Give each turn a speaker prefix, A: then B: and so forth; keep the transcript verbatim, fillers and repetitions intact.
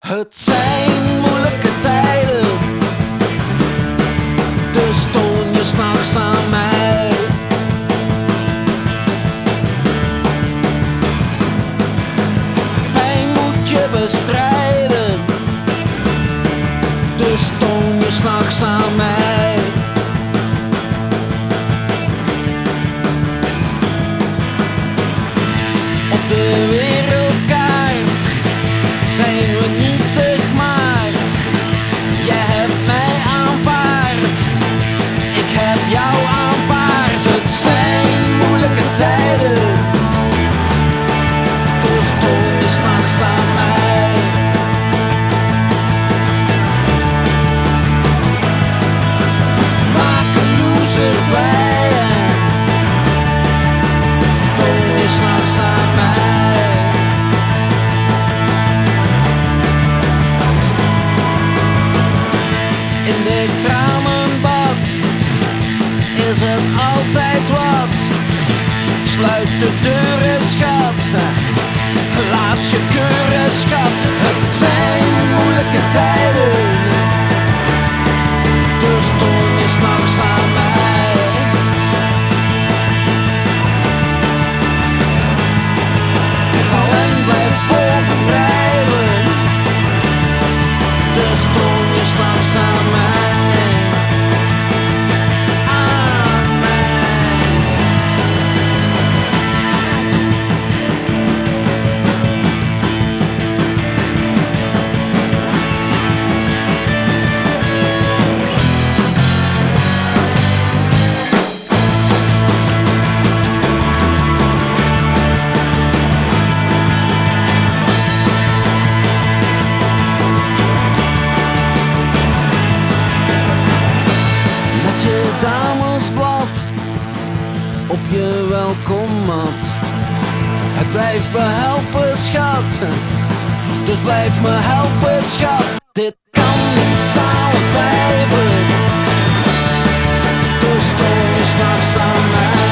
A: Het zijn moeilijke tijden, dus toon je s'nachts aan mij. Pijn moet je bestrijden, dus toon je s'nachts aan mij. Op de wereldkaart zijn we nietig, maar jij hebt mij aanvaard, ik heb jou aanvaard. Het zijn moeilijke tijden, dus toon je s'nachts aan mij. Maak een loser bij je, toon je s'nachts aan mij. In dit tramenbad is het altijd wat. Sluit de deuren, schat, laat je keuren, schat. Het zijn moeilijke tijden, dus toon je s'nachts aan mij. Talent blijft bovendrijven, dus toon je s'nachts aan mij. Damesblad op je welkommat. Het blijft me helpen, schat, dus blijf me helpen, schat. Dit kan niet samen blijven, dus toon je s'nachts aan mij.